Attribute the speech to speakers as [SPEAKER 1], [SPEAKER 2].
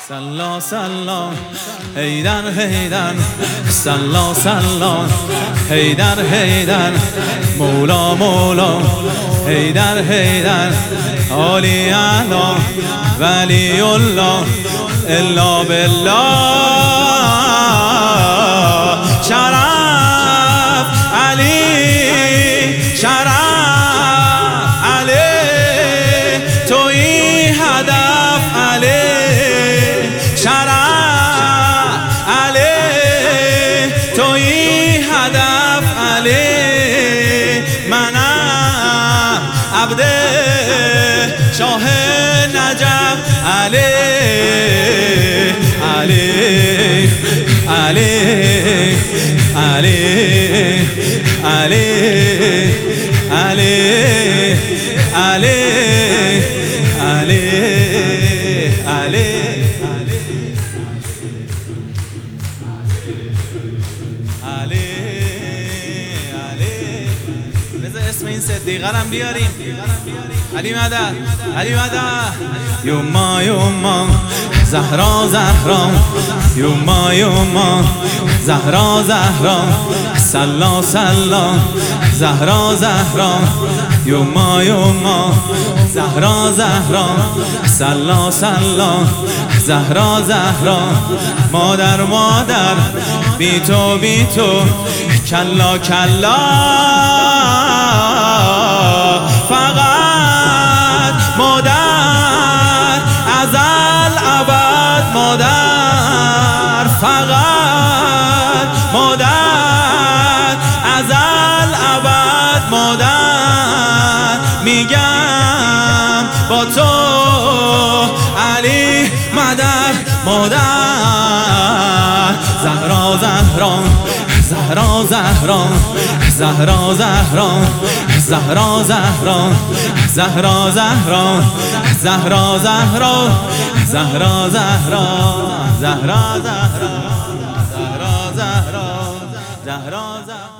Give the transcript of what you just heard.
[SPEAKER 1] سلا سلا حیدر حیدر، سلا سلا حیدر حیدر، مولا مولا حیدر حیدر، علی اعلی ولی الله الا بالله. شرف علی، شرف علی، تویی هدف علی، شرف علی، تویی هدف علی. منم عبد شاه نجف علی، علی علی علی علی علی علی علی علی. بذار اسم این صدیقه رو بیاریم. علی مدد، علی مدد. یوما یوما زهرا زهرا، یوما یوما زهرا زهرا، سلا سلا زهرا زهرا، یوما یوما زهرا زهرا، سلا سلا زهرا زهرا. مادر مادر بی تو بی تو، کلا کلا، فقط مادر ازل ابد مادر، فقط مادر ازل ابد مادر. میگم با تو علی مدد مادر. زهرا زهرا زهرا زهرا زهرا زهرا زهرا زهرا زهرا زهرا زهرا زهرا زهرا زهرا زهرا زهرا زهرا زهرا زهرا